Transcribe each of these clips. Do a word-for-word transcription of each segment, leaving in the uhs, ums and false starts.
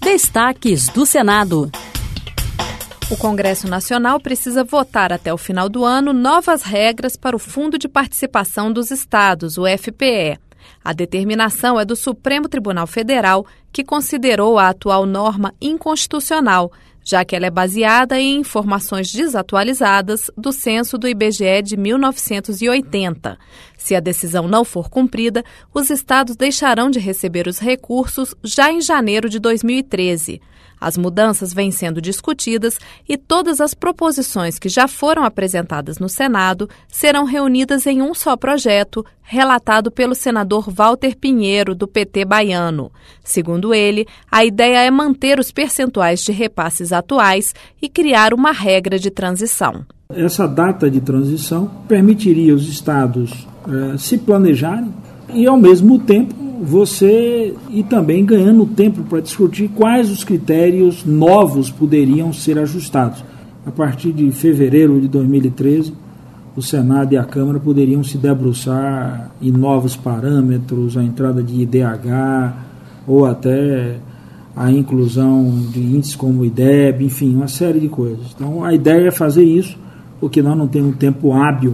Destaques do Senado. O Congresso Nacional precisa votar até o final do ano novas regras para o Fundo de Participação dos Estados, o F P E. A determinação é do Supremo Tribunal Federal, que considerou a atual norma inconstitucional, já que ela é baseada em informações desatualizadas do censo do I B G E de mil novecentos e oitenta. Se a decisão não for cumprida, os estados deixarão de receber os recursos já em janeiro de dois mil e treze. As mudanças vêm sendo discutidas e todas as proposições que já foram apresentadas no Senado serão reunidas em um só projeto, relatado pelo senador Walter Pinheiro, do P T baiano. Segundo ele, a ideia é manter os percentuais de repasses atuais e criar uma regra de transição. Essa data de transição permitiria os estados eh, se planejarem e, ao mesmo tempo, você ir também ganhando tempo para discutir quais os critérios novos poderiam ser ajustados. A partir de fevereiro de dois mil e treze, o Senado e a Câmara poderiam se debruçar em novos parâmetros, a entrada de I D H ou até a inclusão de índices como o I D E B, enfim, uma série de coisas. Então, a ideia é fazer isso, porque nós não temos tempo hábil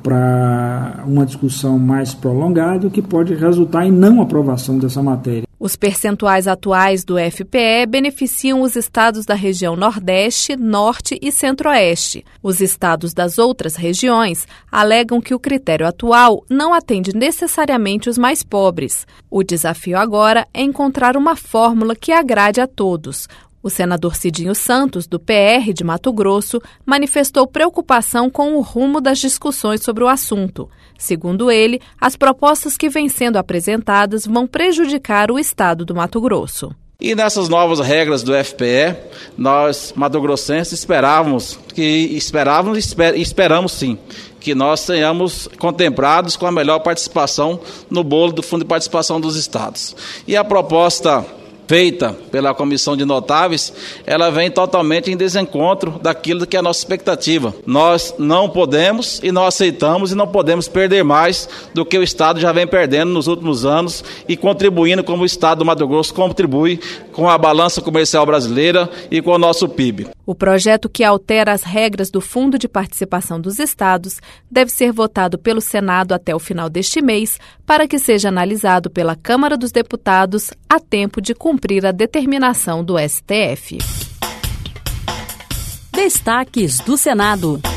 para uma discussão mais prolongada, o que pode resultar em não aprovação dessa matéria. Os percentuais atuais do F P E beneficiam os estados da região Nordeste, Norte e Centro-Oeste. Os estados das outras regiões alegam que o critério atual não atende necessariamente os mais pobres. O desafio agora é encontrar uma fórmula que agrade a todos. O senador Cidinho Santos, do P R de Mato Grosso, manifestou preocupação com o rumo das discussões sobre o assunto. Segundo ele, as propostas que vêm sendo apresentadas vão prejudicar o estado do Mato Grosso. E nessas novas regras do F P E, nós, mato-grossenses, esperávamos, que esperávamos e esper, esperamos sim, que nós tenhamos contemplados com a melhor participação no bolo do Fundo de Participação dos Estados. E a proposta feita pela Comissão de Notáveis, ela vem totalmente em desencontro daquilo que é a nossa expectativa. Nós não podemos e não aceitamos e não podemos perder mais do que o Estado já vem perdendo nos últimos anos e contribuindo como o Estado do Mato Grosso contribui com a balança comercial brasileira e com o nosso P I B. O projeto que altera as regras do Fundo de Participação dos Estados deve ser votado pelo Senado até o final deste mês para que seja analisado pela Câmara dos Deputados a tempo de cumprir a determinação do S T F. Destaques do Senado.